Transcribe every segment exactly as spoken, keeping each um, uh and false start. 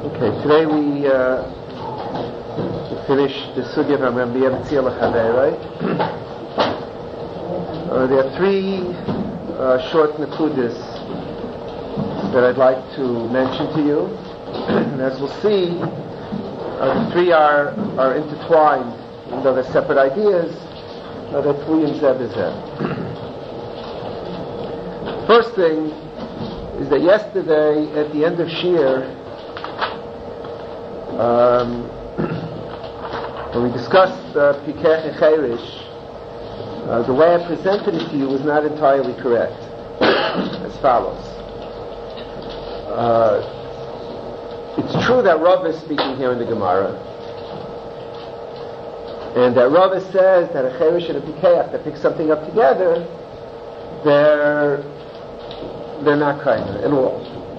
Okay, today we uh, finish the sugya from Rabbi Metzia L'Chaverei. Uh, there are three uh, short nakudas that I'd like to mention to you. And as we'll see, uh, the three are, are intertwined, even though they're separate ideas, uh, they're three in Zeh b'Zeh. First thing is that yesterday, at the end of Shir, um, when we discussed uh, Pikech and Cherish, uh, the way I presented it to you was not entirely correct. As follows. Uh, it's true that Rav is speaking here in the Gemara, and that Rav says that a Cherish and a Pikech that pick something up together, they're they're not kind at all.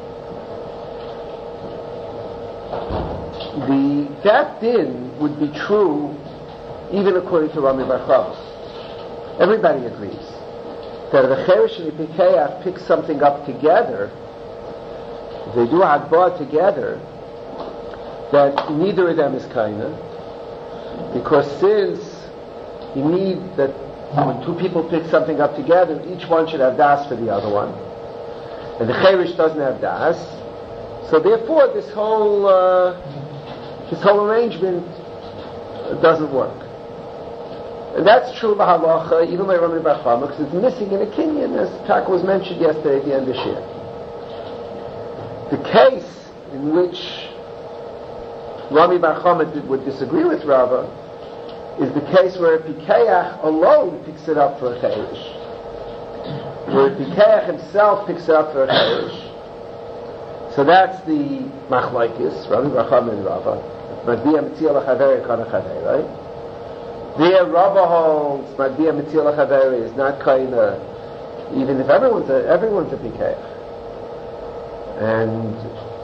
The, that din would be true even according to Rami Bar Chava. Everybody agrees that if a Cherish and a Pikeach pick something up together, if they do Hagbah together, that neither of them is kaina, because since you need that when two people pick something up together, each one should have das for the other one, and the Cherish doesn't have das, so therefore this whole uh, This whole arrangement doesn't work. And that's true by halacha, even by Rami Bar Chama, because it's missing in a kinyan, as Taka was mentioned yesterday at the end of Shir. The case in which Rami Bar Chama would disagree with Rava is the case where a Pikeach alone picks it up for a Cherish. Where a Pikeach himself picks it up for a Cherish. So that's the machlaikis, Rami Bar Chama and Rava. Madbiya Metzia L'Chaverei Kana Chaverei. There, Rava holds Madbiya Metzia L'Chaverei is not kaina, even if everyone's a everyone's a Pikeach. And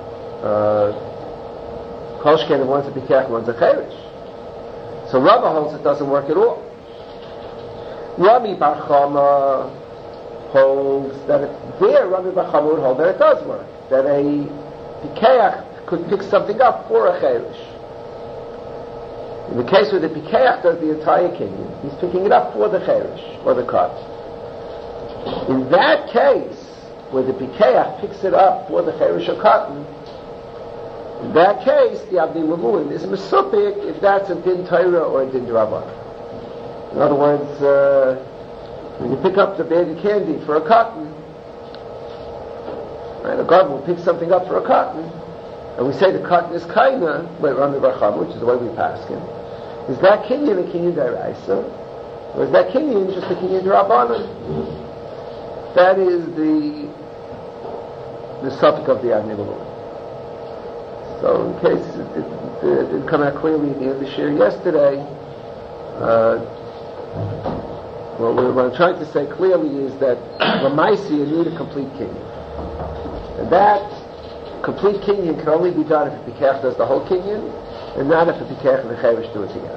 Kol Sheken, if one's a Pikeach, one's a Cherish. So Rava holds it doesn't work at all. Rami Bar Chama holds that it, there Rami Bar Chama would hold that it does work, that a Pikeach could pick something up for a Cherish. In the case where the Pikeach does the entire kinyan, he's picking it up for the Cherish, or the cut. In that case, where the Pikeach picks it up for the Cherish or cotton, in that case, the Abdi Mamuin is Mesupik if that's a Din Torah or a Din Rabban. In other words, uh, when you pick up the bag of candy for a cotton, right, a garden will pick something up for a cotton, and we say the cotton is kaina, by Rami Bar Chama, which is the way we pass him. Is that kinyan a kinyan d'oraisa, or is that kinyan just a kinyan d'rabbanan? That is the the subject of the Avnei Malon. So, in case it, it, it didn't come out clearly at the end of the shir yesterday, uh, well, what I'm trying to say clearly is that Lamaisi you need a complete kinyan, and that complete kinyan can only be done if the Pikeach does the whole kinyan, and not if the Pikeach and the Cherish do it together.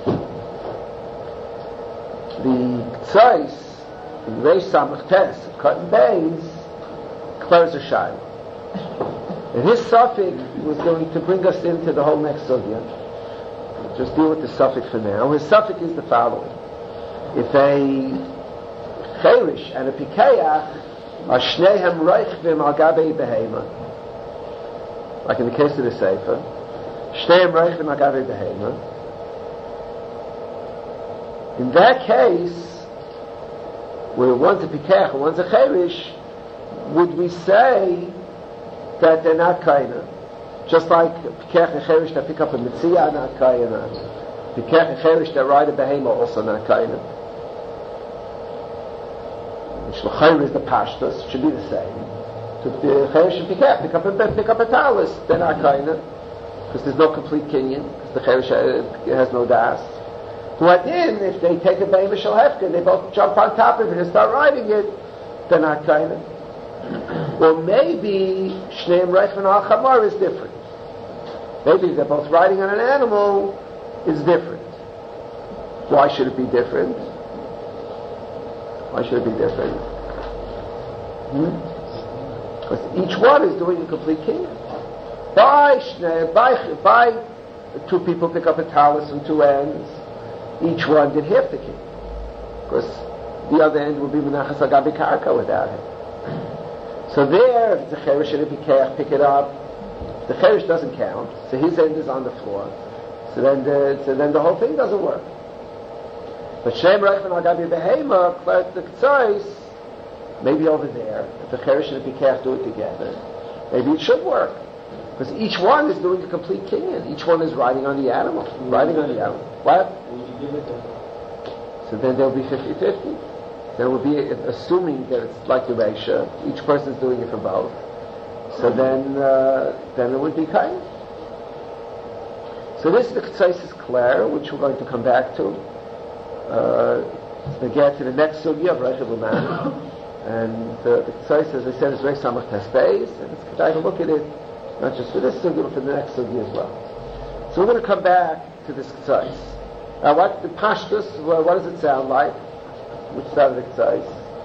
The Tzais, in Reish Samach Tes, Cotton Bays, clears a shayla. And his suffix was going to bring us into the whole next sugya. Just deal with the suffix for now. His suffix is the following. If a Cherish and a Pikeach are Shnehem Reichvim Al Gabei Behema, like in the case of the Sefer, Shneim Reichim Agavi Behema. In that case, where one's a Pikeach and one's a Cherish, would we say that they're not kaina? Just like Pikeach and Cherish that pick up a Metzia are not kaina. Pikeach and Cherish that ride a Behema are also not kaina. Shlochayr is the Pashtus, should be the same. So the Cherish and Pikeach pick up a, pick up a talis, they're not kaina, because there's no complete kinyan, because the Cherish has no das. What in, if they take a Behema Shel Hefker, they both jump on top of it and start riding it, they're not kaina. Or maybe Shneim Reichman Al Chamar is different. Maybe they're both riding on an animal is different. Why should it be different? Why should it be different? Hmm? Because each one is doing a complete kinyan. By, by, by two people pick up a talus from two ends, each one did half the king. Because the other end would be Menachas Agabi Karka without him. So there, if it's a Cherish and if he can't pick it up, the Cherish doesn't count, so his end is on the floor. So then the, so then the whole thing doesn't work. But Shem Reich and Agabi Behema, the K'tzais, maybe over there, if the Cherish and if he can't do it together, maybe it should work. Because each one is doing a complete kinyan. Each one is riding on the animal. Mm-hmm. Riding on the animal. What? So then there'll be fifty-fifty. There will be, assuming that it's like the Reisha, each person is doing it for both. So then, uh, then it would be kind. So this is the K'tzais Claire, which we're going to come back to. Uh, to get to the next sugya of Reish L'Man. And uh, the K'tzais, as I said, is Reish Samach Tesbeis, and it's good to look at it, not just for this sugya, but for the next sugya as well. So we're going to come back to this K'tzais. Now, what the Pashtus? Well, what does it sound like? Which side of the K'tzais?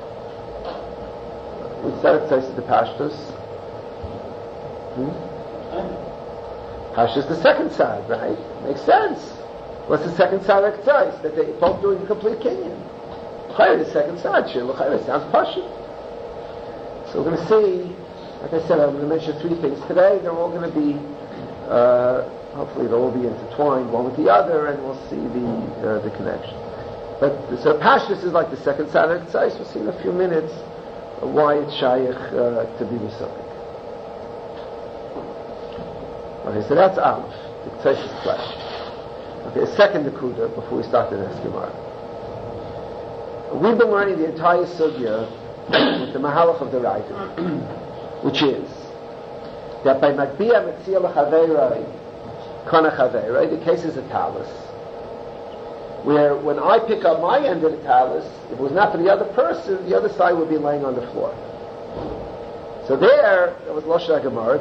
Which side of the K'tzais is the Pashtus? Hmm? Pashtus is the second side, right? Makes sense. What's the second side of the K'tzais? That they're both doing a complete kinyan. L'chayr, the second side. Shir l'chayr, sounds Pashut. So we're going to see. Like I said, I'm going to mention three things today. They're all going to be, uh, hopefully they'll all be intertwined one with the other, and we'll see the uh, the connection. But so Pashtus is like the second side of the K'tzais. We'll see in a few minutes uh, why it's shaykh uh, to be Musafik. Okay, so that's Aleph. The K'tzais is flesh. Okay, second Nakuda before we start the next Gemara. We've been learning the entire sugya with the Mahalach of the Raita. Which is that by Magbiya Metzia L'Chaveirai, Kana Chaveirai, the case is a talus, where when I pick up my end of the talus, if it was not for the other person, the other side would be laying on the floor. So there, it was Lashon HaGemara,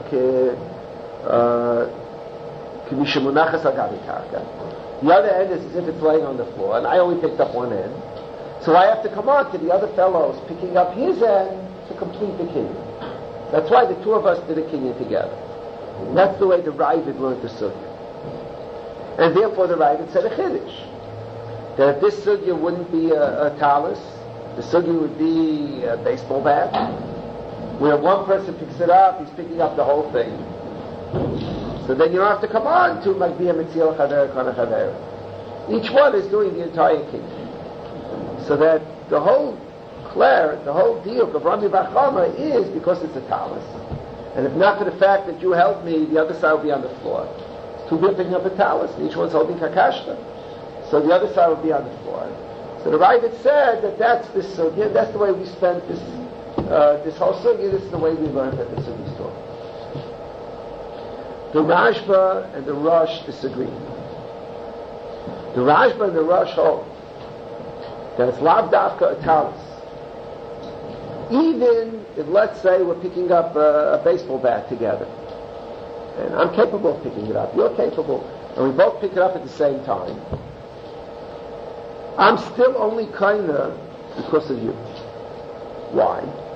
K'misha Munachas Agabi Karka. The other end is as if it's laying on the floor, and I only picked up one end. So I have to come on to the other fellows picking up his end to complete the kinyan. That's why the two of us did a kinyan together. And that's the way the Ravid learned the sugya. And therefore the Ravid said a chiddush. That if this sugya wouldn't be a, a talus, the sugya would be a baseball bat, where one person picks it up, he's picking up the whole thing. So then you don't have to come on to Magbiya Metzil Chaver Kana Chaver. Each one is doing the entire kinyan. So that the whole Claire, the whole deal of Rami Bachama is because it's a talus. And if not for the fact that you helped me, the other side will be on the floor. It's two people picking up a talus, and each one's holding kakashta. So the other side will be on the floor. So the Ravid said that that's this sugya, that's the way we spent this uh, this whole sugya, this is the way we learned that the sugya story. The Rashba and the Rosh disagree. The Rashba and the Rosh hold that it's lav dafka a talus. Even if, let's say, we're picking up a, a baseball bat together, and I'm capable of picking it up, you're capable, and we both pick it up at the same time, I'm still only kinda because of you. Why?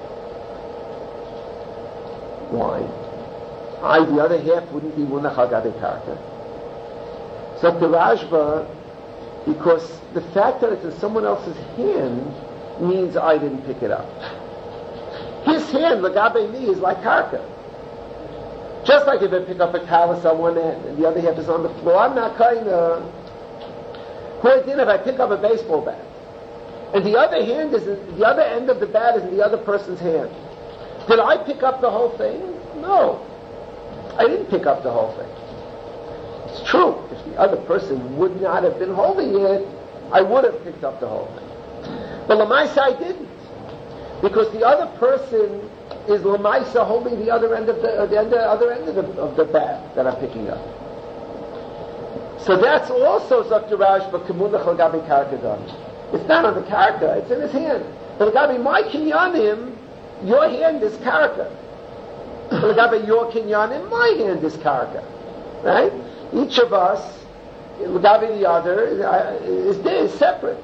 Why? I, the other half, wouldn't be munach al gabe karka. So the Rashba, because the fact that it's in someone else's hand means I didn't pick it up. His hand, Lagabe me, is like karka. Just like if I pick up a talus on one end and the other half is on the floor, I'm not kind of. Who I did if I pick up a baseball bat and the other hand is in, the other end of the bat is in the other person's hand. Did I pick up the whole thing? No, I didn't pick up the whole thing. It's true. If the other person would not have been holding it, I would have picked up the whole thing. But Lamaisa, I didn't. Because the other person is Lamaisa holding the other end of the, uh, the, end, the other end of the, of the bat that I'm picking up. So that's also Zakti Rashba Kemunach Lagabi Karka. It's not on the Karka, it's in his hand. But Lagabi my kinyanim, your hand is Karka. Lagabi your kinyanim, my hand is Karka. Right? Each of us, Lagabi the other, is, is separate.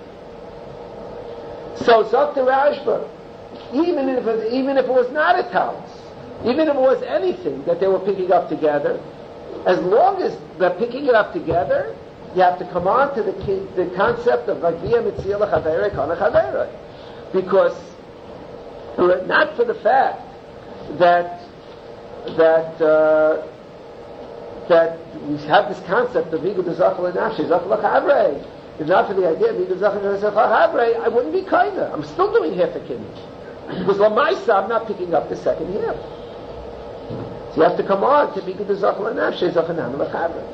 So Zakti Rashba, even if it, even if it was not a talus, even if it was anything that they were picking up together, as long as they're picking it up together, you have to come on to the, the concept of Vagvia Mitzia L'Chaverei Kana Chaverei. Because, not for the fact that, that, uh, that we have this concept of Vigud Zachal Nafshi, Zachal L'Chaverei. If not for the idea of Vigud Zachal L'Chaverei, I wouldn't be kinder. I'm still doing half a kidney. Because L'Maisa, I'm not picking up the second half. So you have to come on to Vigud Zachal Nafshi, Zachal L'Chaverei.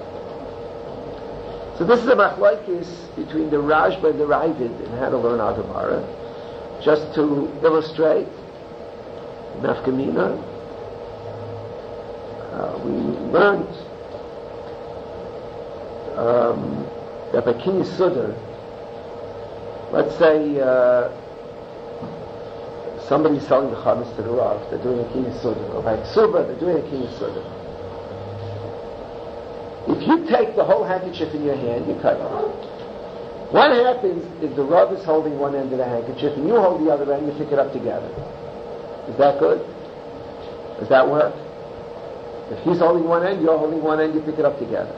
So this is a machlokes between the Rashba and the Ravid in how to learn our Gemara, just to illustrate nafkamina. Uh, we learned um, that by Kinyi Sudar, let's say uh, somebody's selling the chametz to the Rav, they're doing a Kinyi Sudar, or by Ksuba, they're doing a Kinyi Sudar. If you take the whole handkerchief in your hand, you cut it. What happens if the Rav is holding one end of the handkerchief and you hold the other end, you pick it up together? Is that good? Does that work? If he's holding one end, you're holding one end, you pick it up together.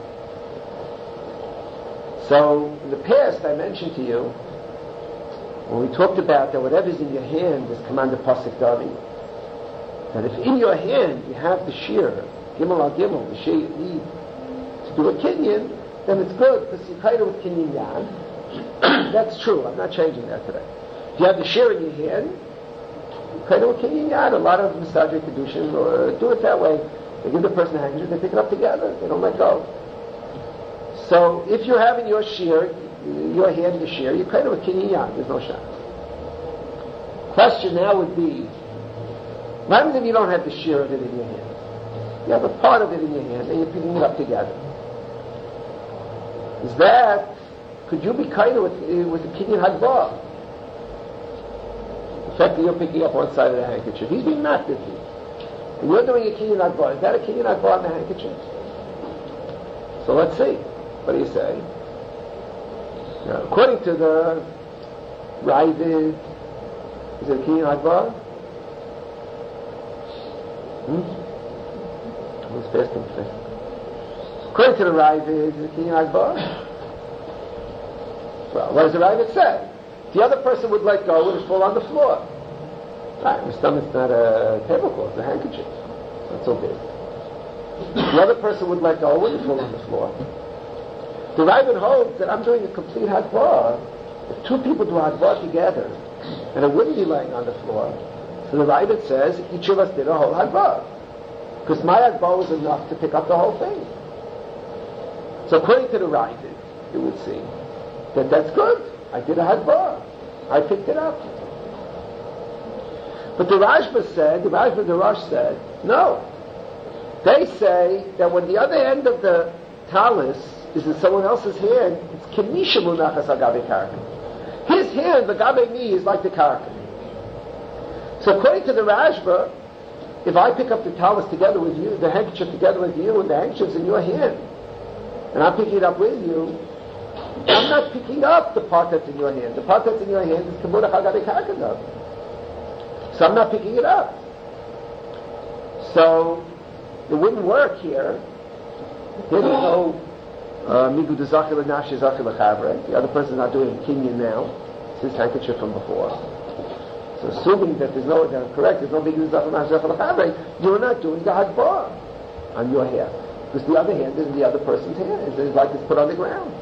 So, in the past, I mentioned to you, when we talked about that whatever's in your hand is commanded pasuk Davi, that if in your hand you have the shear, gimel al gimel, the shear you need to do a kinyan, then it's good, because you kind of with kinyan yan. That's true, I'm not changing that today. If you have the shear in your hand, you kind of with kinyan yan. A lot of Masajid Kedushin uh, do it that way. They give the person a handkerchief, they pick it up together, they don't let go. So if you have in your shear, your hand the shear, you kind of with kinyan yan, there's no shot. Question now would be, what happens if you don't have the shear of it in your hand? You have a part of it in your hand and you're picking it up together. Is that, could you be kind of with, uh, with the kinyan hadbar? The fact that you're picking up one side of the handkerchief, he's being knocked at you. And you're doing a kinyan hadbar. Is that a kinyan hadbar on the handkerchief? So let's see. What do you say? Now, according to the Ravid, is it a kinyan hadbar? Hmm? Who's fasting today? According to the Ravid, is it a kinyan hadbar? Well, what does the Ravid say? The other person would let go, it would fall on the floor. Right, my stomach's not a tablecloth, it's a handkerchief. Not so big. The other person would let go, it wouldn't fall on the floor. The Ravid holds that I'm doing a complete hadbar. If two people do hadbar together, and it wouldn't be laying on the floor, so the Ravid says each of us did a whole hadbar. Because my hadbar was enough to pick up the whole thing. So according to the Ravid, you would see that that's good. I did a hadbar. I picked it up. But the Rashba said, the Rashba the Rosh said, no. They say that when the other end of the talis is in someone else's hand, it's kenisha munachas agabe karka. His hand, the gabe knee, is like the karka. So according to the Rashba, if I pick up the talis together with you, the handkerchief together with you, and the handkerchief's in your hand, and I'm picking it up with you, I'm not picking up the part that's in your hand. The part that's in your hand is kemunach agabe karka. So I'm not picking it up. So it wouldn't work here. There's no migu de zachil nafshi zachil l'chavrei. The other person's not doing kinyan now. It's his handkerchief from before. So assuming that there's no, that's correct, there's no migu de zachil nafshi zachil l'chavrei, you're not doing the hadbar on your hand. Because the other hand is in the other person's hand. It's like it's put on the ground.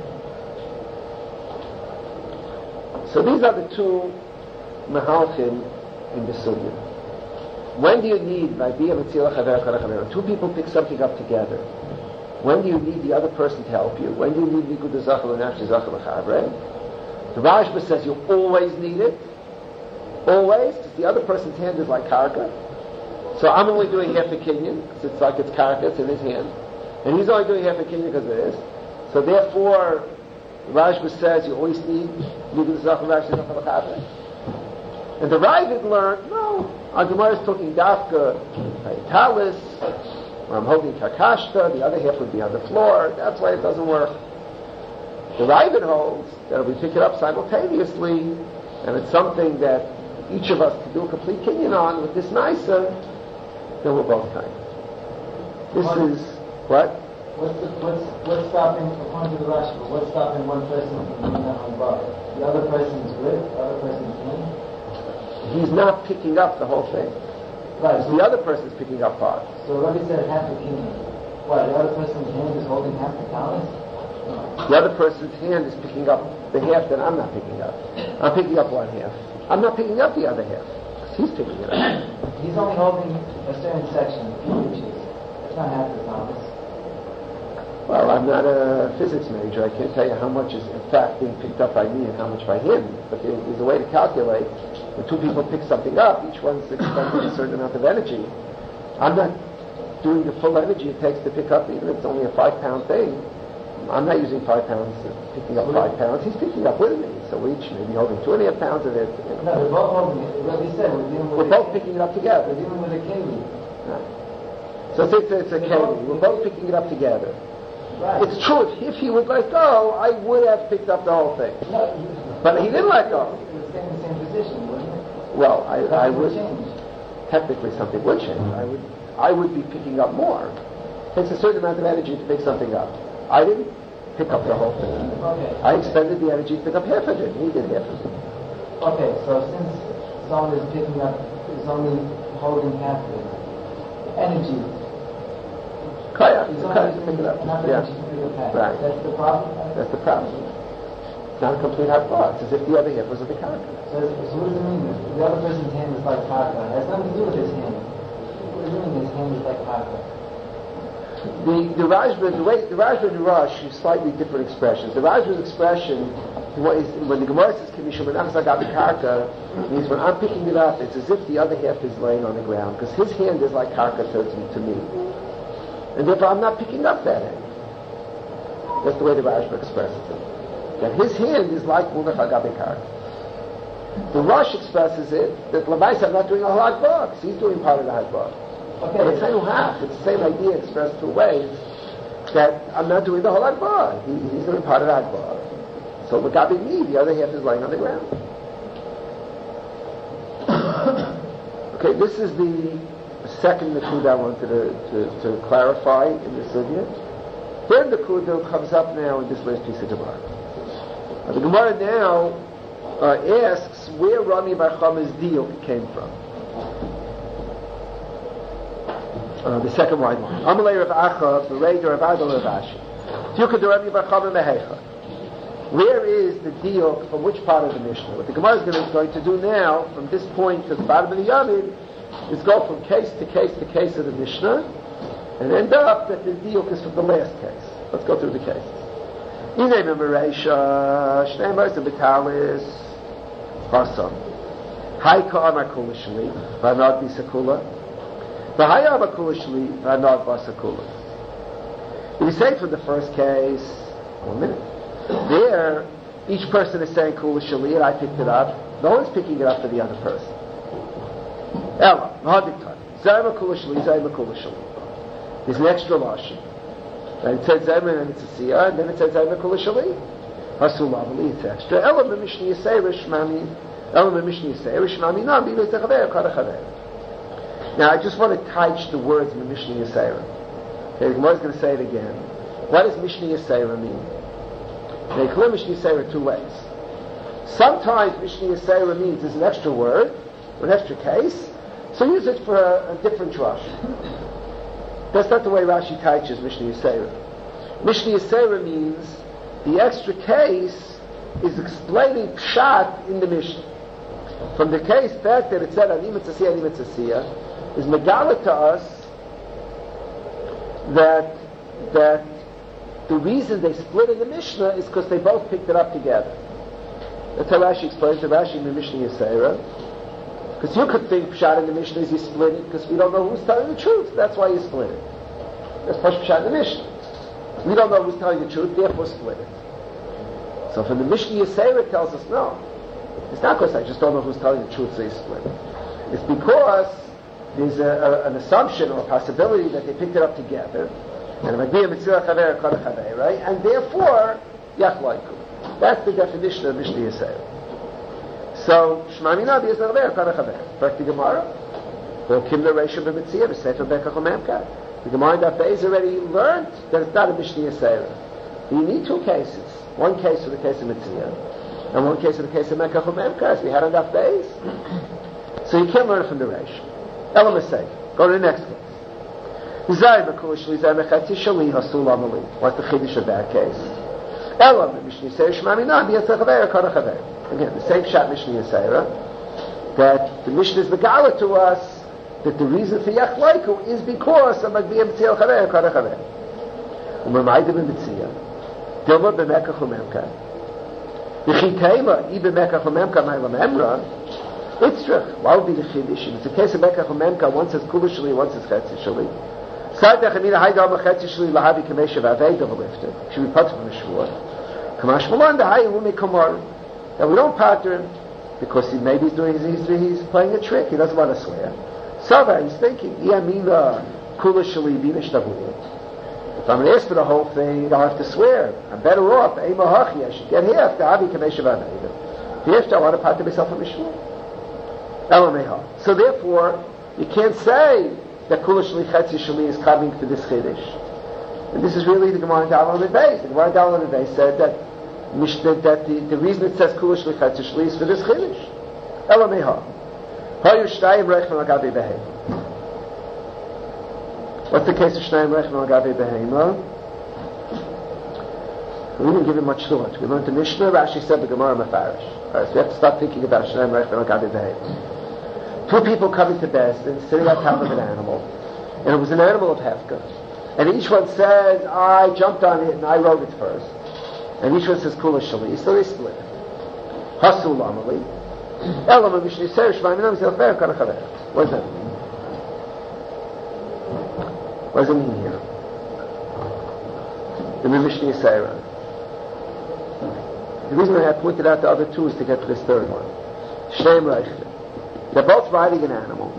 So these are the two mahalchim in the sugya. When do you need, by two people pick something up together, when do you need the other person to help you? When do you need Nikud Zachal and Nafshi Zachal L'Chavrei? The Rashba says you always need it. Always, because the other person's hand is like karka. So I'm only doing half a kinyan, because it's like it's karka, it's in his hand. And he's only doing half a kinyan because it is. So therefore, the Rashba says you always need Nikud Zachal and Nafshi Zachal L'Chavrei. And the Ravid learned, no, our Gemara is talking dafka, talis, or I'm holding karkashta, the other half would be on the floor, that's why it doesn't work. The Ravid holds that if we pick it up simultaneously, and it's something that each of us can do a complete kinyan on with this naisa, Then we're both kind. This what? is what? What's the, what's what's stopping according to the Rashi? What's stopping one person from being on bar? The other person's good. The other person's hand. He's not picking up the whole thing. Right. So the other person's picking up parts. So Rabbi said half the kingdom. Why? The other person's hand is holding half the talent. The other person's hand is picking up the half that I'm not picking up. I'm picking up one half. I'm not picking up the other half. He's picking it up. He's only holding a certain section, a few inches. That's not half the talent. Well, I'm not a physics major. I can't tell you how much is in fact being picked up by me and how much by him. But there, there's a way to calculate. When two people pick something up, each one's expending a certain amount of energy. I'm not doing the full energy it takes to pick up, even if it's only a five-pound thing. I'm not using five pounds, picking up five pounds. He's picking up with me. So we each may be holding two and a half pounds of it. You know. No, we're both holding it. What he said, we're dealing with We're both picking it up together. We're dealing with a keli. Right. So it's, it's a keli. We're both picking it up together. Right. It's true. If, if he would let go, I would have picked up the whole thing. No, but he didn't let go. It would stay in the same position, wouldn't it? Well, I, I would. Change. Technically, something would change. I would. I would be picking up more. It takes a certain amount of energy to pick something up. I didn't pick up the whole thing. Okay. I expended the energy to pick up half of it. He did half of it. Okay, so since someone is picking up, is only holding half of it, energy. Kaya, kaya to pick it up. Yeah. Right. That's the problem? That's the problem. It's not a complete hard It's as if the other half was of the karka. So, so what does it mean? The other person's hand is like karka. It has nothing to do with his hand. What does it mean his hand is like karka? The the Rajba, the way the Rajba and the Rosh use slightly different expressions. The Rajba's expression, is, when the Gemara says "K'mishu menachas agav karka," means when I'm picking it up, it's as if the other half is laying on the ground because his hand is like karka to, to me, and therefore I'm not picking up that end. That's the way the Rajba expresses it. That his hand is like munach agav karka. The Rosh expresses it that Labais I'm not doing a whole hadbar because he's doing part of the hadbar. Okay. But it's same half. It's the same idea expressed two ways. That I'm not doing the whole hadbar. He, he's doing part of the hadbar. So Magabi me, the other half is laying on the ground. Okay, this is the second Nakuda I wanted to, to, to clarify in this sugya. Third Nakuda comes up now in this last piece of Gemara. Uh, the Gemara now uh, asks where Rami Bar Chama's deal came from. Uh, the second wide one. Amalei Rav Acha, Berei Rav Adol Rav Ashi. Tiukah Rami Bar Chama Mehecha. Where is the deal from which part of the Mishnah? What the Gemara is going to, going to do now, from this point to the bottom of the Yamid, is go from case to case to case of the Mishnah, and end up that the deal is from the last case. Let's go through the cases. Inei Memereisha, Shnei Mersa Betalis, Basam. Hai Ka'amar Kula Shali, Vanad Bisakula. If you say from the first case, one minute, there, each person is saying Kula Shali, and I picked it up. No one's picking it up for the other person. Ella, Mahadiktan, Zayma Kula Shali, Zayma Kula Shali. There's an extra lashon. And it says Zayma and it's a siyah, and then it says Zayma Kula Shali. Hasulavali, it's extra. Ella Mimishni Yisei Rishmami, Ella Mimishni Yisei Rishmami, no, Bili Techaver, Kada Chaver. Now, I just want to touch the words in Mishnah Yisera. Okay, the Gemara is going to say it again. What does Mishnah Yisera mean? They call Mishnah Yisera two ways. Sometimes Mishnah Yisera means there's an extra word, or an extra case, so use it for a, a different drush. That's not the way Rashi teaches Mishnah Yisera. Mishnah Yisera means the extra case is explaining pshat in the Mishnah. From the case fact that it said Ani Mitzasiyah, Ani Mitzasiyah, is megala to us that that the reason they split in the Mishnah is because they both picked it up together. That's how Rashi explains the Rashi in the Mishnah Yisera. Because you could think pshat in the Mishnah is you split it because we don't know who's telling the truth. That's why you split it. That's pshat in the Mishnah. We don't know who's telling the truth, therefore split it. So from the Mishnah Yisera it tells us no. It's not because I just don't know who's telling the truth, so you split it. It's because there's a, a, an assumption or a possibility that they picked it up together, and right? And therefore, yachlaiku. That's the definition of Mishnah Yisrael. So, Shema Mina b'Yisrael Chaver Kana Chaver. Back to Gemara. Or Kimna Reisha B'Mitziyah, V'Sefer Bekach U'Memkar. The Gemara in Daf Beis already learned that it's not a Mishnah Yisera. You need two cases. One case for the case of Mitziyah, and one case for the case of Mekach U'Memkar, as we had on Daf Beis. So you can't learn it from the Reish. Elam Esek. Go to the next case. What's the chiddush of that case? Elam Mishnah Yisera Shmami Nam B'Yatzeh Chaver Kana Chaver. Again, the same shot Mishnah Yisera, that the Mishnah is Megala to us that the reason for Yachleiku is because of Magbiyah Mitziyah Chaver Kana Chaver. U'Mamaydim Mitziyah. Dilma B'Mekach U'Memkar. V'chitayla I B'Mekach U'Memkar Ma'ila Memra. Itzrach. Why would be the chiddush? It's a case of Mekach U'Memkar. One says Kula Shali, one says Chetzi Shali. Sa'adach Amina Haydam Chetzi Shali Lahavi Kamesha V'Avei Davalifta. Should be put from the Shvuah. Kamash Malan the Hayi Umi Kamar. And we don't pattern him because he maybe he's doing he's, he's playing a trick. He doesn't want to swear. Sava, he's thinking, Yamina Kula Shali Bina Shtavulit. If I'm going to ask for the whole thing, I'll have to swear. I'm better off. I should get half. The Abi Kamesha V'Avei. Half I want to pattern myself from the Shvuah. So therefore, you can't say that Kula Shali Chetzi Shali is coming for this chiddush. And this is really the Gemara in Dalman and Beis. The Gemara in Dalman and Beis said that, that the, the reason it says Kula Shali Chetzi Shali is for this chiddush. Elameha. Hayu Shnayim Rechem Agavi Behema. What's the case of Shnayim Rechem Agavi Behema? We didn't give it much thought. We learned the Mishnah. Rashi said the Gemara Mefarish. Alright, so we have to start thinking about Shnayim Rechem Agavi Behema. Two people coming to Bezdin, sitting on top of an animal, and it was an animal of Hefka. And each one says, I jumped on it and I rode it first. And each one says, Kula Shali, so they split. Hasul Amali. Elam Mishnah Yisera Shmai Zil Fer Kana Chaver. What does that mean? What does it mean here? The Mishnah Yisera. The reason I have pointed out the other two is to get to this third one. Shneim Reichel. They're both riding an animal.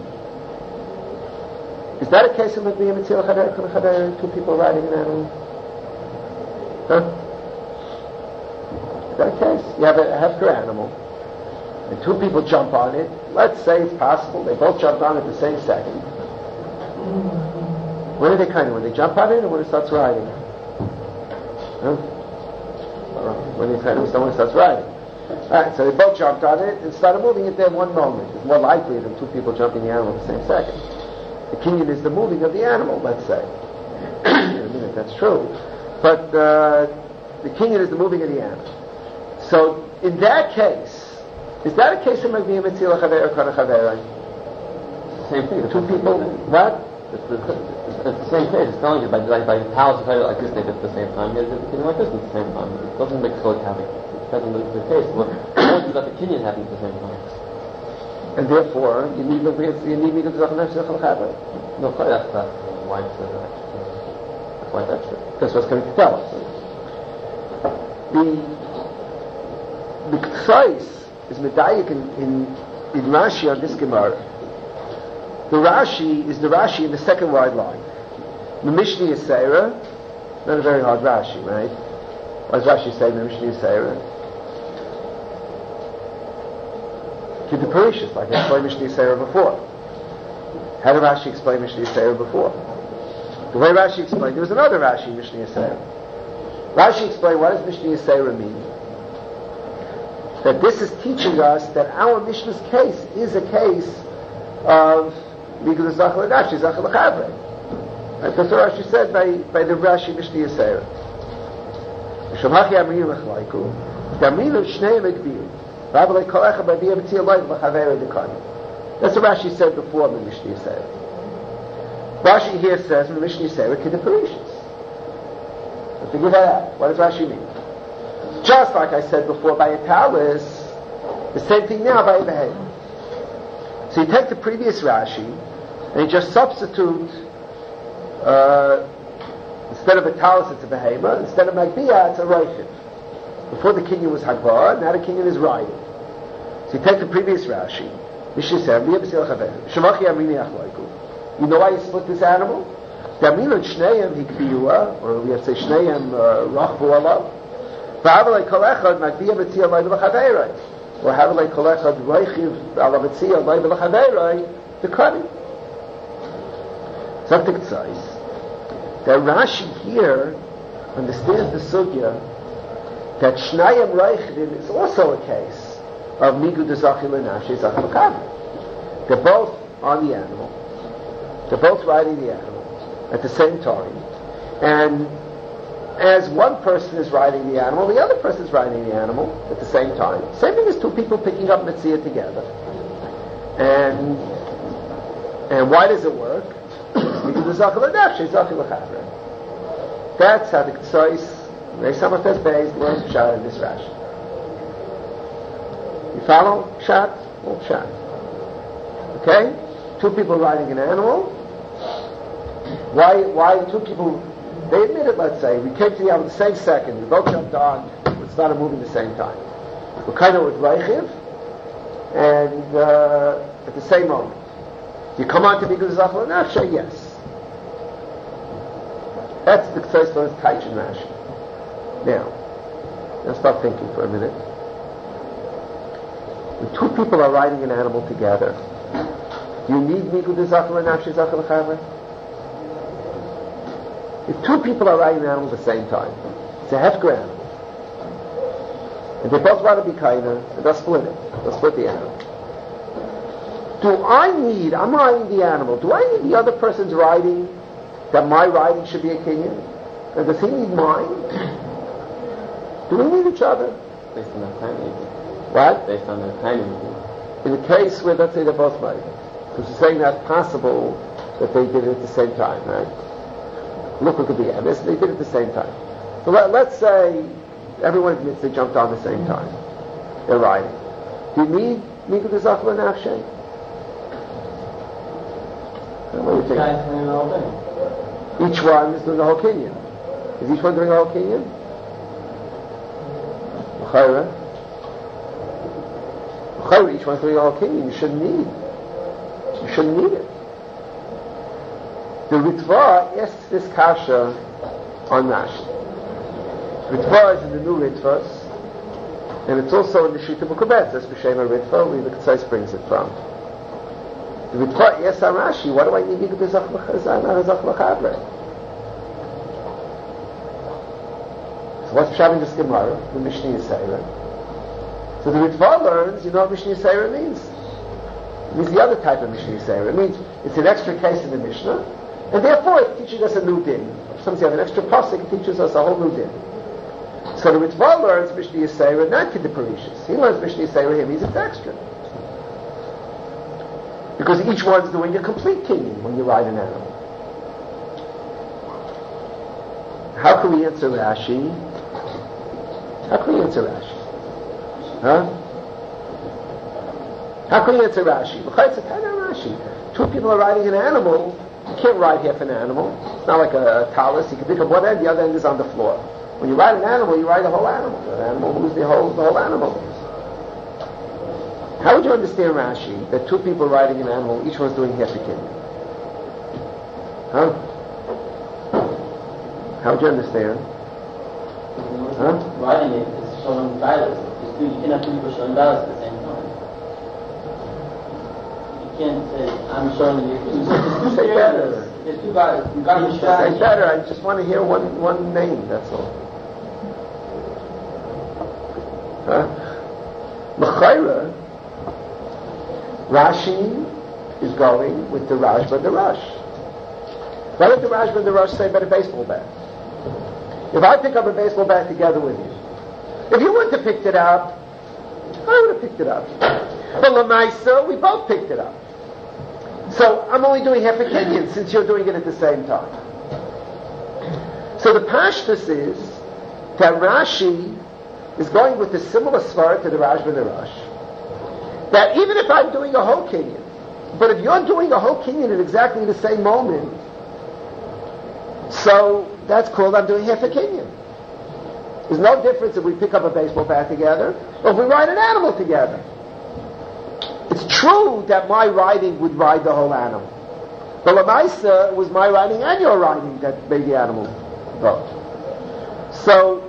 Is that a case of Magbiyah Mitziyah Chaver Kana Chaver? Two people riding an animal? Huh? Is that a case? You have a hefker animal, and two people jump on it. Let's say it's possible they both jumped on it the same second. When are they kind of? When they jump on it, or when it starts riding? Huh? When they kind of someone starts riding. Alright, so they both jumped on it and started moving it there one moment. It's more likely than two people jumping the animal at the same second. The kinyan is the moving of the animal, let's say. In a minute, that's true. But uh, the kinyan is the moving of the animal. So, in that case, is that a case of Magbiyah Mitziyah Chaver or Kana Chaver? Same thing. Two people, what? It's the, it's the same case. It's telling you by like by palace like this they did at the same time. You did like this at the same time. It doesn't make so happy. That's the case. Well, only that the kinyan happened at the same time. And therefore, you need you need me to do No, that's that's why it's uh, that's why that's true. That's what's going to tell us. The the Ksais is medayik in, in in Rashi on this Gemara. The Rashi is the Rashi in the second wide line. The Mishnah Yisera, not a very hard Rashi, right? What does Rashi say in the Mishnah Yisera? Keep the Parishas, like I explained Mishnah Yisera before. How did Rashi explain Mishnah Yisera before? The way Rashi explained, there was another Rashi in Mishnah Yisera. Rashi explained, what does Mishnah Yisera mean? That this is teaching us that our Mishnah's case is a case of Migdal Zachal Rashi, Zachal Chaver. Right? That's what Rashi said by, by the Rashi Mishnah Yisera. Shamachi Amri Lechlaiku, Daminu Shnei Megbil. That's what Rashi said before in the Mishnah Yisera. Rashi here says in the Mishnah Yisera, Kiddush. Let's figure that out. What does Rashi mean? Just like I said before by a talis, the same thing now by a behemoth. So you take the previous Rashi and you just substitute uh, instead of a talis it's a behemoth, instead of Magbiyah it's a roichiv. Before the kinyan was Hagbar, now the kinyan is riding. So you take the previous Rashi, you know why you split this animal? Or we have to say Shneim Rachbu Alav. V'havalei kol echad Magbiyah B'tziyah Loi V'Lachaveiroi. Or havalei kol echad Roichiv Alav B'tziyah Loi V'Lachaveiroi, the cutting. Something says that Rashi here understands the sugya that Shnayim Reichdim is also a case of Nigu de Zachil and Nashi Zachil Kabri. They're both on the animal. They're both riding the animal at the same time. And as one person is riding the animal, the other person is riding the animal at the same time. Same thing as two people picking up Metzia together. And and why does it work? Because the Zachil and Nashi Zachil Kabri. That's how the Ktsois, Rei Samartes Beis, learns Pshat in this Rashi. You follow? Pshat? Well, Pshat. Okay? Two people riding an animal. Why, why two people, they admit it, let's say, we came to the animal the same second, we both jumped on, we started moving at the same time. We're kind of with Reichiv, and uh, at the same moment. Do you come on to be good Zachal and Nafsha? Yes. That's the first one, Taich and Rashi. Now, let's start thinking for a minute. When two people are riding an animal together, do you need Nigu de Zachal and Nafshi Zachal Chavre? If two people are riding an animal at the same time, it's a hefker animal, and they both want to be kaina, and they'll split it. They'll split the animal. Do I need, I'm riding the animal, do I need the other person's riding, that my riding should be a kinyan? And does he need mine? Do we need each other? Based on their timing. What? Based on their timing. In the case where, let's say, they're both riding. Because you're saying that's possible that they did it at the same time, right? Look, look at the Emes, they did it at the same time. So let, let's say everyone admits they jumped on the same time. They're riding. Do you need Nigu de Zachal and Nafshay? What do you think? Each one is doing the whole kinyan. Is each one doing the whole kinyan? L'chayra. L'chayra, each one's doing the whole kinyan. You shouldn't need. You shouldn't need it. The Ritva asks this kasha on Rashi. Ritva is in the new Ritvas, and it's also in the Shita Mukabetz. That's B'Shem Ritva, where the Ketzais brings it from. The Ritva asks on Rashi, why do I need Nigu de Zachal Chavre? So what's Pshat in this Gemara? The Mishnah Yisrael. So the Ritva learns, you know what Mishnah Yisrael means? It means the other type of Mishnah Yisrael. It means it's an extra case in the Mishnah, and therefore it's teaching us a new din. If sometimes you have an extra pasuk, it teaches us a whole new din. So the Ritva learns Mishnah Yisrael not Kid the Parishas. He learns Mishnah Yisrael, he means it's extra. Because each one's doing a complete kinyan when you ride an animal. How can we answer Rashi? How can we answer Rashi? Huh? How can we answer Rashi? It's a kind of Rashi. Two people are riding an animal. You can't ride half an animal. It's not like a, a talus. You can pick up one end, the other end is on the floor. When you ride an animal, you ride the whole animal. The animal moves the whole, the whole animal. How would you understand Rashi that two people riding an animal, each one's doing half a kinyan? Huh? How would you understand? Huh? Riding it is showing violence. You cannot two people showing violence at the same time. You can't say, I'm showing you. Two Say better. There's two violence. Say better. I just want to hear one, one name, that's all. Huh? L'chayra, Rashi is going with the Rashba and the Rush. Why did the Rashba and the Rush say about a baseball bat? If I pick up a baseball bat together with you, if you wouldn't have picked it up, I would have picked it up. But Lamaisa, we both picked it up. So I'm only doing half a kinyan since you're doing it at the same time. So the pashtus is that Rashi is going with a similar svara to the Rashba and the Rush. That even if I'm doing a whole kinyan, but if you're doing a whole kinyan at exactly the same moment, so that's called I'm doing half a kinyan. There's no difference if we pick up a baseball bat together or if we ride an animal together. It's true that my riding would ride the whole animal. But Lamaisa, it was my riding and your riding that made the animal go. So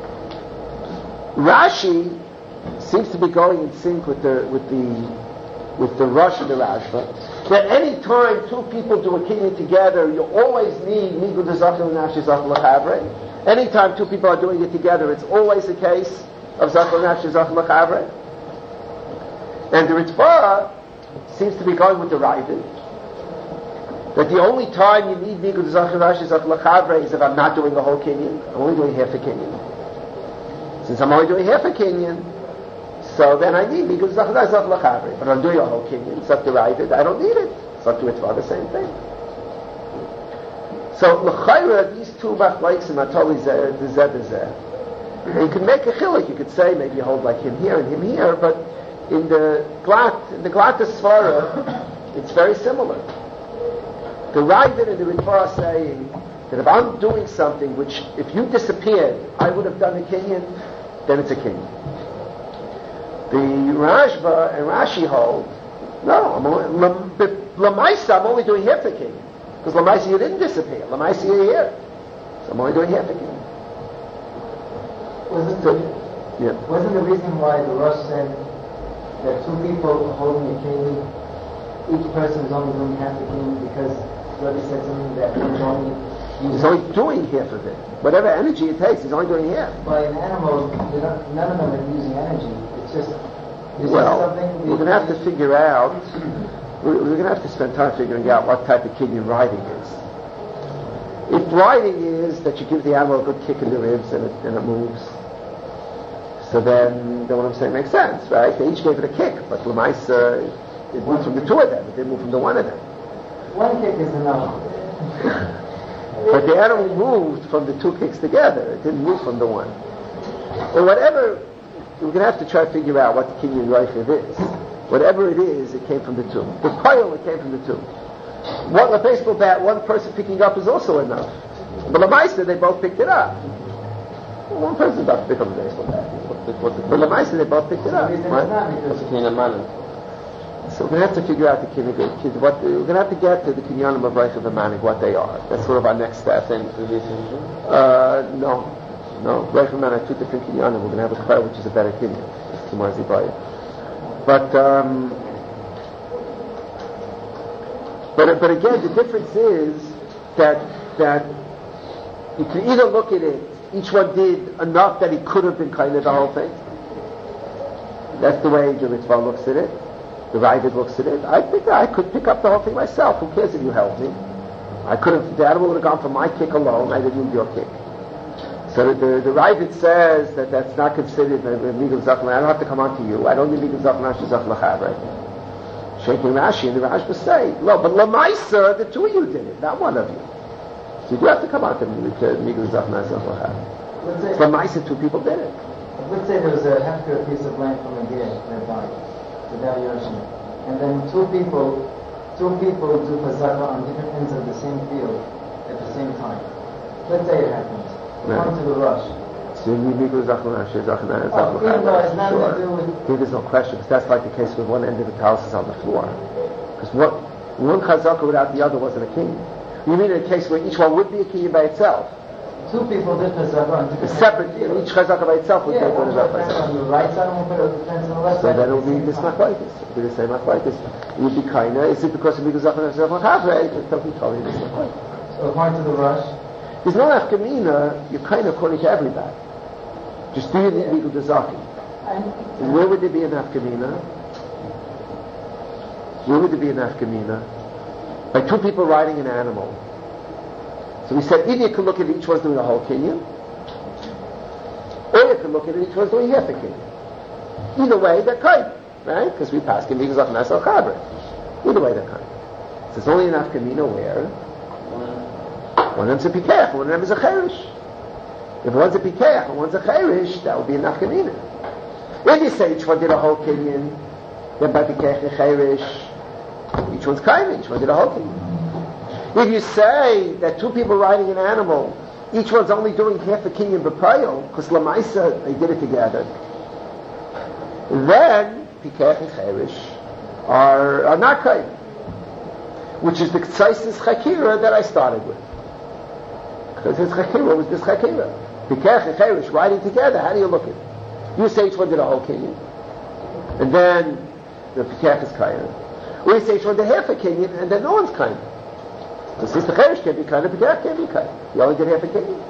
Rashi seems to be going in sync with the with the with the Rosh and the Rashba, that any time two people do a kinyan together, you always need Nigud Zachar and Nafshi Zachar L'Chavre. Anytime two people are doing it together, it's always a case of Zachar and Nafshi Zachar L'Chavre. And the Ritva seems to be going with the Ravid, that the only time you need Nigud Zachar and Nafshi Zachar L'Chavre is if I'm not doing a whole kinyan, I'm only doing half a kinyan. Since I'm only doing half a kinyan, so then I need Nigud Zachar and Nafshi Zachar L'Chavre. But I'm doing a whole kinyan, it's up to Ravid, I don't need it. It's up to Ritva, the same thing. So l'chayra, these two machlokes are totally zeh zeh. You can make a chilik. You could say maybe you hold like him here and him here, but in the glat, in the glat svara, it's very similar. The Ravid and the Ritva are saying that if I'm doing something which, if you disappeared, I would have done a kinyan, then it's a kinyan. The Rashba and Rashi hold, no, I'm only, Lamaisa, I'm only doing half a kinyan. Because Lamaisa, you didn't disappear. Lamaisa, you're here. So I'm only doing half a kinyan. Wasn't, so, the, yeah. wasn't the reason why the Rosh said that two people holding a kinyan, each person is only doing half a kinyan because Rabbi said something that he's only He's only doing half of it. Whatever energy it takes, he's only doing half. By an animal, not, none of them are using energy. It's just, it's well, just something... we're going to have to figure out, we're, we're going to have to spend time figuring out what type of kinyan riding is. If riding is that you give the animal a good kick in the ribs and it, and it moves, so then, then what I'm saying makes sense, right? They each gave it a kick, but Lamaisa, it moved from the two of them, it didn't move from the one of them. One kick is enough. But the animal moved from the two kicks together. It didn't move from the one. Or whatever, we're going to have to try to figure out what the kinyan reichiv is. Whatever it is, it came from the two. The pile, it came from the two. What the baseball bat, one person picking up is also enough. But the Lamaisa, they both picked it up. Well, one person doesn't pick up a baseball bat. What's the, what's the But the Lamaisa, they both picked it up. What's the kinyan manan? So we're going to have to figure out the kinyan, what we're going to have to get to the kinyanim of reichiv and manik, what they are. That's sort of our next step. Same previous Uh, no, no. Reichiv and manik are two different kinyanim. We're going to have a clear which is a better kinyan. It's tomorrow's zibaya. But um, but but again, the difference is that that you can either look at it. Each one did enough that he could have been kind of the whole thing. That's the way the Ritva looks at it. The Ravid looks at it. I think I could pick up the whole thing myself. Who cares if you help me? I could have. The animal would have gone for my kick alone. I didn't need your kick. So the the Ravid says that that's not considered a legal zachar. I don't have to come on to you. I don't need legal zachar. Nashi zachar l'chavre. Shaking Rashi and the Rashba say, no, but Lamaisa, the two of you did it, not one of you. So you do have to come on to me to legal zachar nashi zachar l'chavre. Lamaisa, two people did it. Let's say there was a hefker piece of land from a gear nearby, the valuation, and then two people, two people do pazaka on different ends of the same field at the same time. Let's say it happens. Come to the rush. So you need legal zachar nashi zachar nashi Oh, even though it's nothing sure. to do with... I think there's no question, because that's like the case where one end of the house is on the floor. Because what one chazaka without the other wasn't a king. You mean in a case where each one would be a king by itself? Two people did pazaka on different Separate, fields. each chazaka by itself would Yeah, be one a put a fence on the right side, one put a fence on the left So side. then it would be this machlokes. It would be the same machlokes. It would be kinda. Is it because of legal zachar nashi zachar l'chavre? It doesn't tell you this machlokes. So according to the rush, There's no afkamina. You're kind of according to everybody. Just do you need legal zachar? And where would there be an afkamina? Where would there be an afkamina? By two people riding an animal. So we said either you can look at each one's doing a whole kinyan, or you can look at it each one's doing half a kinyan. Either way, they're kind, right? Because we pass kinyan zachar nashi zachar l'chavre. Either way, they're kind. So there's only an afkamina where one of them's a pikeach, one of them is a cherish. If one's a pikeach and one's a cherish, that would be an afkamina. If you say each one did a whole kinyan, then by pikeach and cherish, each one's kind, each one did a whole kinyan. If you say that two people riding an animal, each one's only doing half a kinyan b'payil, because lamaisa they did it together, then pikeach and cherish are, are not kind, which is the ktsais's chakira that I started with. Because his chakira was this chakira. Pikeach and cherish riding together, how do you look at it? You say each one did a whole kinyan. And then the Pikach is Kayan. Or you say it's one the half a Kenyan, and then no one's Kayan. So since the Cheresh can't be Kayan, the Pikach can't be Kayan. You only did half a Kenyan.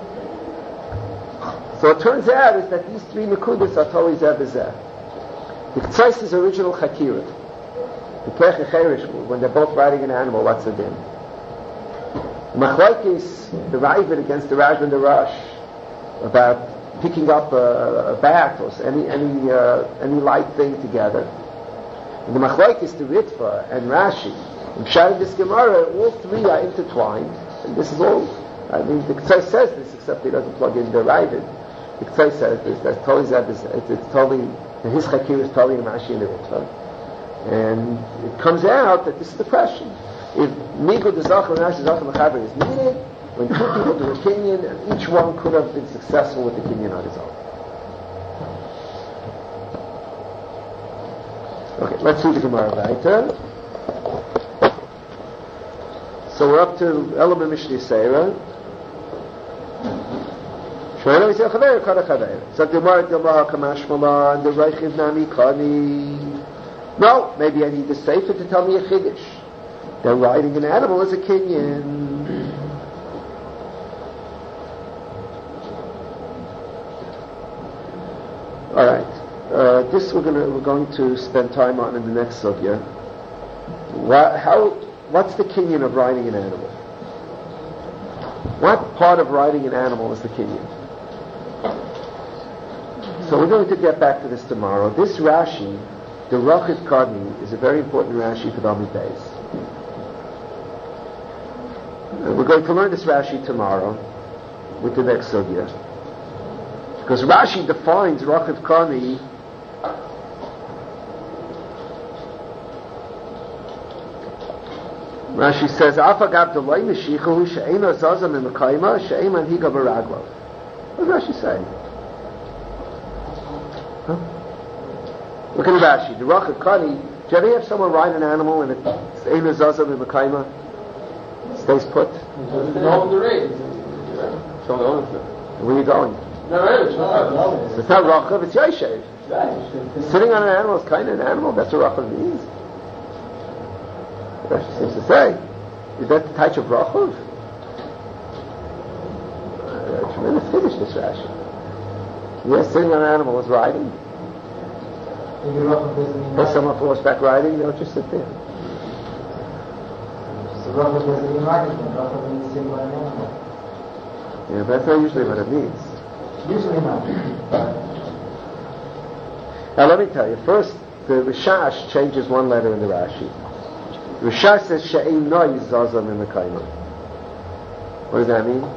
So it turns out is that these three Nekudas are totally Zeh B'Zeh. The K'tzais is original Chakira. The Pikach and Cheresh, when they're both riding an animal, what's the din? Machlaikis, the Ravid against the Raj and the Rosh, about picking up a, a bat or any any uh, any light thing together. And the Machlaikis, the Ritva and Rashi, and Shari this Gemara, all three are intertwined. And this is all, I mean, the K'tzai says this, except he doesn't plug in the Ravid. The K'tzai says this, that's totally, it's, it's totally, his Chakir is totally in Rashi and the Ritva. And it comes out that this is the question. If Nigud the Zachar and Rashi Zachar Mechaber is needed, when two people do a kinyan, and each one could have been successful with the kinyan on his own. Okay, let's see the Gemara later. So we're up to Elam Mishnah Seira. Shmuel Yisrael Chaver Kana Chaver. So the Gemara Gemara Kamash Mala and the Reichiv Nami Kani. No, maybe I need the Sefer to tell me a Chiddush. They're riding an animal as a kinyan. All right. Uh, this we're going to we're going to spend time on in the next sugya. What, how? What's the kinyan of riding an animal? What part of riding an animal is the kinyan? So we're going to get back to this tomorrow. This Rashi, the Rachid Kadmi, is a very important Rashi for Dami Beis. We're going to learn this Rashi tomorrow with the next sugya. Because Rashi defines Rachiv Kani Rashi says Afagav Delay Meshichahu She'ena Zazam in Mekayma She'eman Higa Baraglav. What does Rashi say? Huh? Look at Rashi. The Rachiv Kani. Do you ever have someone ride an animal and it's She'ena Zazam in Mekayma? Stays put. No, the race. Show the ownership. Where are you going? No, it's not Rachav, it's Yoshev. Sitting on an animal is kind of an animal. That's what Rachav means. Rashi seems to say. Is that the type of Rachav? Uh, tremendous finish, this Rashi. Yes, sitting on an animal is riding. If someone falls back riding, they'll just sit there. Rachav doesn't mean riding, Rachav means sitting on an animal. Yeah, but that's not usually what it means. Usually not. Now let me tell you, first, the Rishash changes one letter in the Rashi. The Rishash says, She'ein Noi Zazam in the Kaima. What does that mean?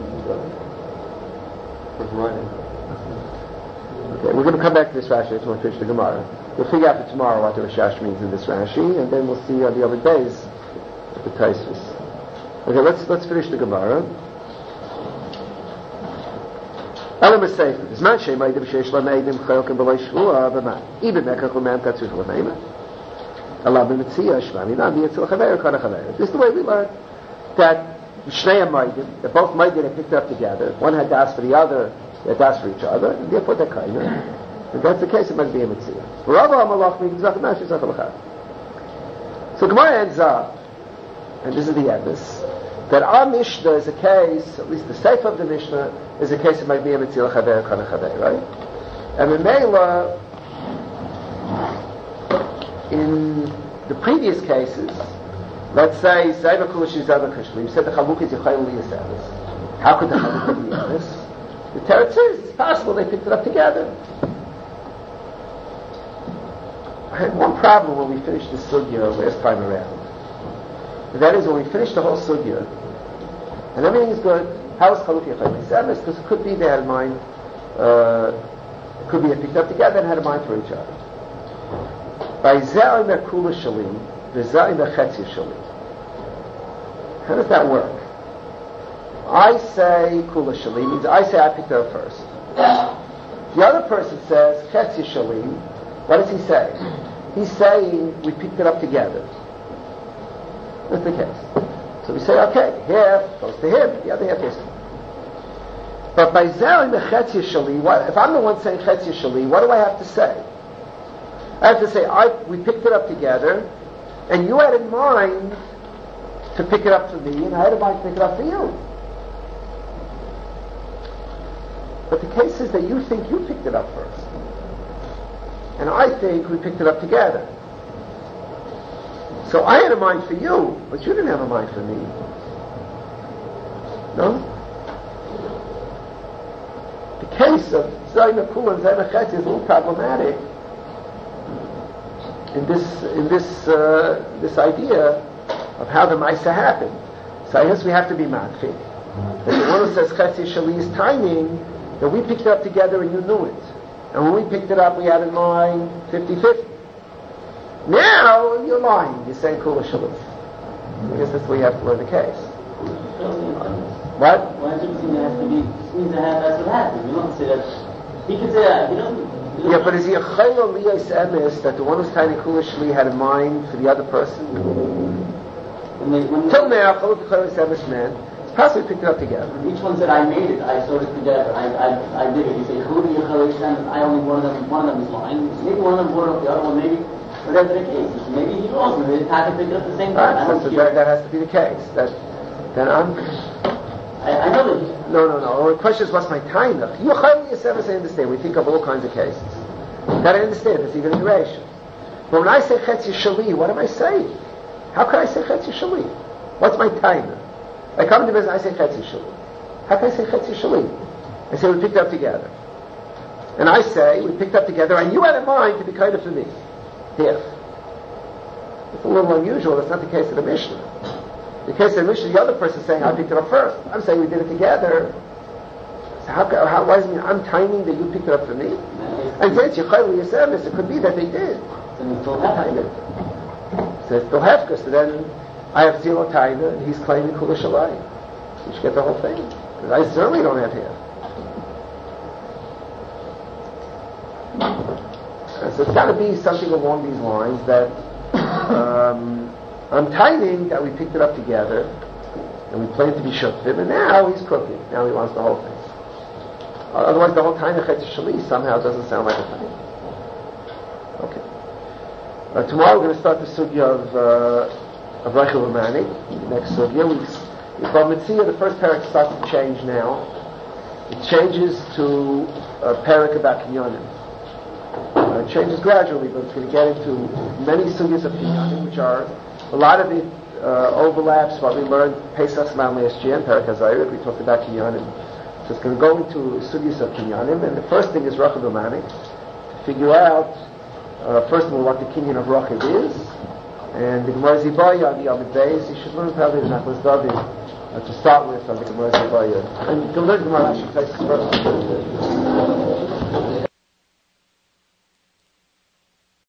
Okay, we're going to come back to this Rashi, I just want to finish the Gemara. We'll figure out for tomorrow what the Rishash means in this Rashi, and then we'll see on the other days at the Taisus. Okay, let's, let's finish the Gemara. Elam is safe. It's not shame Eidim Sheish Lameidim Chayokim B'lai Shvua B'ma. Even Mekach L'Mam Katzuch L'Meima. Allah B'Mitziyah Shmami Nami Yitzil Chaver Kana Chaver. This is the way we learn that Shnei Meidim, that both Meidim are picked up together. One had das for the other, they had das for each other, and therefore they're kind. If that's the case, it must be a Mitziyah. So Gemara ends up, and this is the Emes, that our Mishnah is a case, at least the Sefer of the Mishnah, is a case of Magniya Mitzil Chaver Kana Chaver, right? And in Mela, in the previous cases, let's say Zayva Kulish Zayva Kushli, you said the Chaluk is Yechayim Liyasevis. How could the Chaluk be Yevis? The Teretz says it's possible they picked it up together. I had one problem when we finished the sugya last time around. And that is when we finished the whole sugya, and everything is good. How is Chaluk Yechayim Liyasevis? Because it could be they had in mind, uh, it could be they picked up together and had a mind for each other. By Zayim Kula Shalim, the Zayim Chetzi Shalim. How does that work? I say Kula Shalim means I say I picked it up first. The other person says Chetzi Shalim. What does he say? He's saying we picked it up together. That's the case. So we say, okay, half goes to him, the other half goes to him. But by Zayim Chetzi Shalim, if I'm the one saying Chetzi Shalim, what do I have to say? I have to say, I, we picked it up together, and you had in mind to pick it up for me, and I had in mind to pick it up for you. But the case is that you think you picked it up first. And I think we picked it up together. So I had a mind for you, but you didn't have a mind for me. No? The case of Zayna Kula and Zayna Chetzi is a little problematic in this in this uh, this idea of how the Maisa happened. So I guess we have to be matfik. If the one who says Chetzi Shali is timing, that we picked it up together and you knew it. And when we picked it up, we had in mind fifty-fifty. Now, you're lying. You're saying Kula Shali. I guess that's the way you have to learn the case. What? Well, it doesn't mean it has to be, just means that that's what happened. You don't say that. He could say that. You don't. You don't Yeah, but is he a chayla liyos emes that the one who's tiny Kula Shali had in mind for the other person? When they, when Till now, chayla liyos emes man, it's possibly picked it up together. each one said, I made it, I sewed it together, I, I, I did it. You say, who do you I only one of them, one of them is lying. Maybe one of them brought up the other one, maybe. Whatever the case is. Maybe he lost, maybe they had to pick it up at the same time. Right, I so don't so care. that, that has to be the case. That, then I'm... I, I know that. No, no, no. The question is, what's my time? You chayla liyos emes, I understand. We think of all kinds of cases. That I understand. There's even iteration. But when I say Chetzi Shali, what am I saying? How can I say Chetzi Shali? What's my time? I come to business, I say Chetzi Shali. How can I say Chetzi Shali? I say we picked up together. And I say we picked up together, and you had in mind to be kind of for me. Here. It's a little unusual. That's not the case of the Mishnah. The case of the Mishnah, the other person is saying I picked it up first. I'm saying we did it together. So how, how why does it mean I'm timing that you picked it up for me? And since you chayla liyos emes, it could be that they did. Then we still have Time it. So it's still hefker. So then I have zero time, and he's claiming Kula Shalai. You should get the whole thing. Because I certainly don't have here. And so it's got to be something along these lines that um, I'm timing that we picked it up together, and we planned to be shuktim, and now he's cooking. Now he wants the whole thing. Otherwise, the whole time of Chetzi Shali somehow doesn't sound like a time. Okay. Uh, tomorrow we're going to start the sugya of uh, of Rachel Romani. Next sugya, we from Mitzvah, the first parak starts to change now. It changes to a parak about kinyonim. Uh, it changes gradually, but it's going to get into many sugyas of kinyonim, which are a lot of it uh, overlaps what we learned Pesach Zman last year in Parak HaZayir. We talked about kinyonim. So it's going to go into sugyas of kinyonim, and the first thing is Rachel Romani, to figure out uh, first of all what the kinyan of Rachel is, and the Gemara Zibaya on the Yomid Beis. You should learn probably the Nachlas David uh, to start with on the Gemara Zibaya, and to learn Gemara Rashi places first.